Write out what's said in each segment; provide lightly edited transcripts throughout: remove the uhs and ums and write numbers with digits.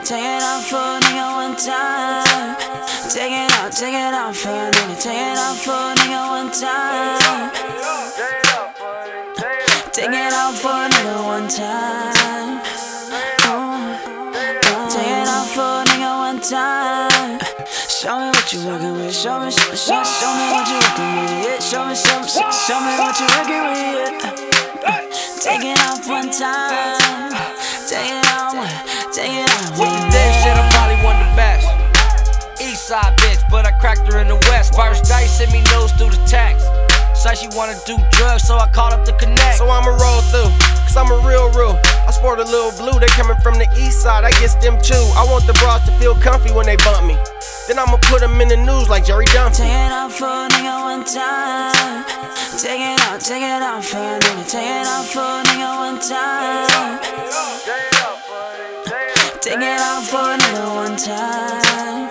Take it off for a nigga one time. Take it off for a nigga. Take it off for a nigga one time. Take it off for a nigga one time. Take it off for a nigga one time. Show me what you working with. Show me what you working with. Yeah, show me what you working with. Yeah. Take it off one time. Take it off. With the dead shit, I'm probably one of the best. Eastside bitch, but I cracked her in the west. First day sent me news through the text. Say she wanna do drugs, so I called up the connect. So I'ma roll through, cause I'm a real. I sport a little blue, they coming from the east side, I guess them too. I want the bras to feel comfy when they bump me. Then I'ma put them in the news like Jerry Dunphy. Take it off for a nigga one time. Take it off for a nigga. Take it off for a nigga one time. Take it off for a nigga one time.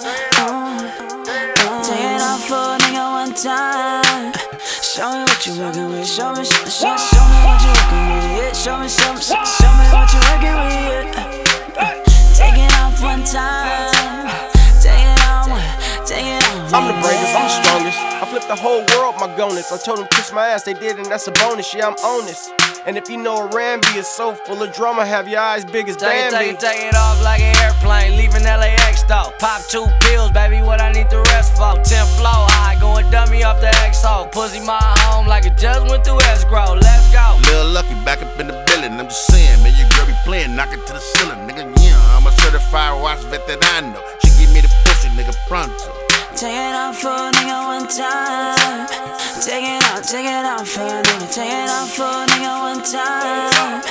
Take it off for a nigga one time. Show me what you working with. Show me what you working with. Yeah, show me what you working with. Yeah. Take it off one time. Take it off. I'm the bravest, I'm the strongest. I flipped the whole world, my gonus. I told them kiss my ass, they did, and that's a bonus. Yeah, I'm on this. And if you know a Ramby is so full of drama, have your eyes big as Bambi. Take it off like an airplane, leaving LAX though. Pop 2 pills, baby, what I need the rest for. 10 flow high, going dummy off the XO. Pussy my home like it just went through escrow. Let's go. Lil Lucky back up in the building, I'm just saying, man, your girl be playing, knock it to the ceiling, nigga. Yeah, I'm a certified watch vet that I know. She give me the pussy, nigga, pronto. Take it off for a nigga one time. Take it off for a nigga. Take it off for a nigga one time.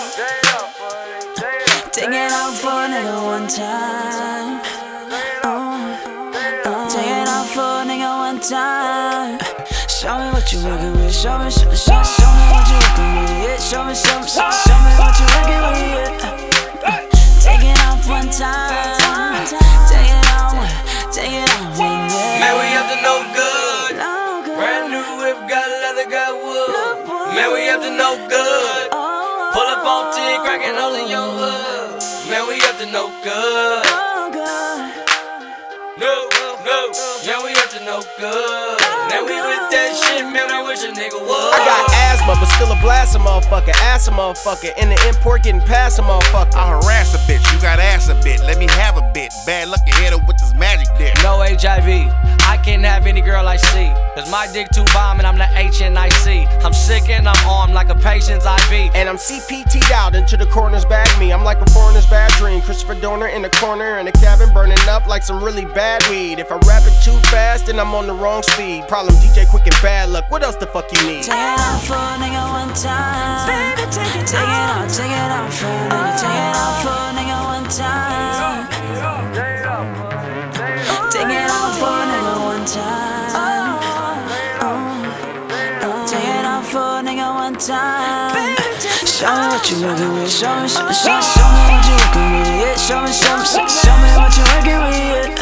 Take it off for a nigga one time. Take it off for a nigga one time. Show me what you working with. Show me what you working with. Yeah, show me what you working with. Yeah. Take it off one time. Take it off. Man, we up to no good. Brand new whip, got leather, got wood. Man, we up to no good. Pull up on 10, cracking holes in your hood. Man, we up to no good. No. Man, we up to no good. Man, we with that shit, man, I wish a nigga would. I got asthma, but still a blast a motherfucker. Ass a motherfucker, in the import getting past a motherfucker. I harass a bitch, you got ass a bit, let me have a bit. Bad luck hit her with this magic dick. No HIV, I can't have any girl I see. Cause my dick too bomb and I'm the HNIC. I'm sick and I'm armed like a patient's IV. And I'm CPT'd out into the corners, bag me. I'm like a foreigner's bad dream. Christopher Dorner in the corner in a cabin, burning up like some really bad weed. If I rap it too fast, then I'm on the wrong speed. Problem DJ Quick and bad luck, what else the fuck you need? Take it off for a nigga one time. Baby, take it off for a nigga. Take it off for a nigga one time. Take it off for a nigga one time. Take it off for a nigga one time. Show me what you working with. Show me what you working with. Yeah, show me what you working with.